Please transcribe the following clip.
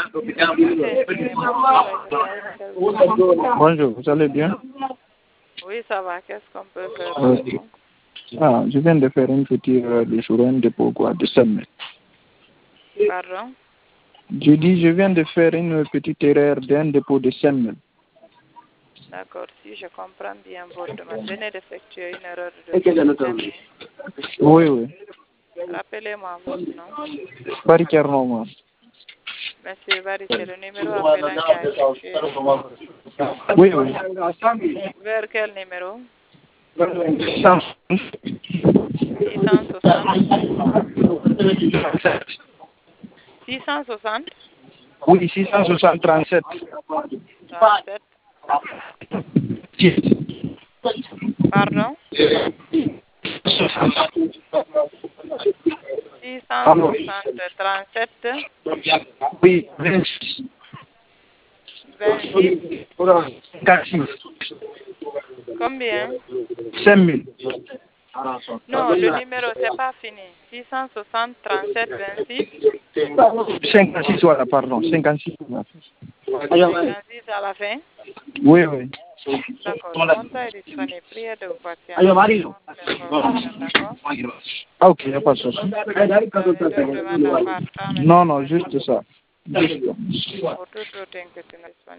Bonjour, vous allez bien? Oui, ça va. Qu'est-ce qu'on peut faire pour vous? Ah, je viens de faire une petite de sur un dépôt quoi, de 5 000. Pardon? Je dis, je viens de faire une petite erreur d'un dépôt de 5 000. D'accord, si je comprends bien votre demande, venez d'effectuer une erreur de 5 000. Oui, oui. Rappelez-moi votre nom. Barry Kernouma. Monsieur Barry, c'est le numéro appelant qui a effectué. Oui, oui. Vers quel numéro? 600. 660? Oui, 660 37. 37. Pardon? 660 37 Oui, 26. 26. 46. Combien? 5 000. Non, le numéro, c'est pas fini. 660 37 26. 56, voilà, pardon. 56. 56 à la fin. Oui, oui. D'accord, le montant est disponible. Priez de vous patienter. D'accord? Ah, ok, il n'y a pas de souci. D'autres demandes à part? Non, non, juste ça. Pour toute autre inquiétude disponible.